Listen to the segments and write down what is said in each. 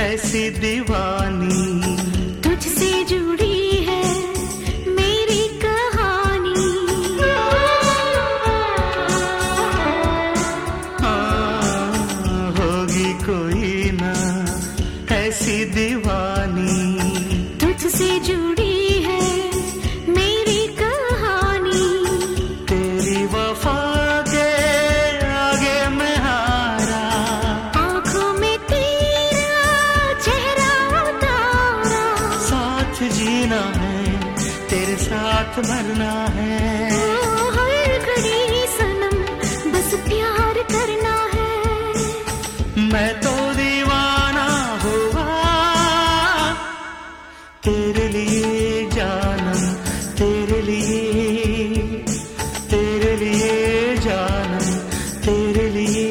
ऐसी दीवानी, तुझसे जुड़ी है मेरी कहानी। होगी कोई ना ऐसी दीवानी, तुझसे जुड़ी है मेरी कहानी। तेरी वफा के आगे मैं हारा, आँखों में तेरा चेहरा उतारा। साथ जीना है तेरे साथ मरना है। ओ हर घड़ी सनम बस प्यार करना है। मैं तो दीवाना हुआ तेरे लिए जानम, तेरे लिए, तेरे लिए जानम, तेरे लिए।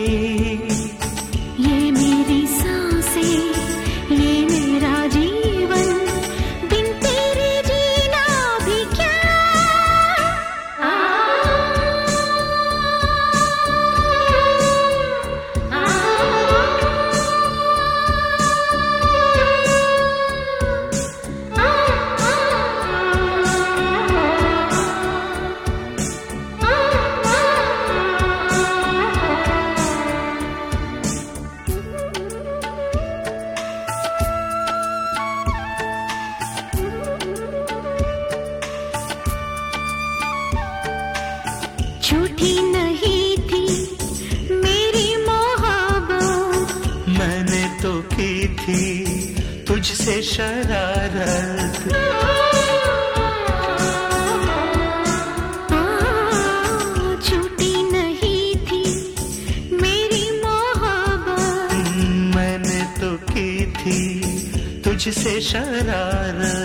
ये मेरी सांसें, ये मेरा जीवन, बिन तेरे जीना भी क्या। झूठी नहीं थी मेरी मोहब्बत, मैंने तो की थी तुझसे शरारत। झूठी नहीं थी मेरी मोहब्बत, मैंने तो की थी तुझसे शरारत।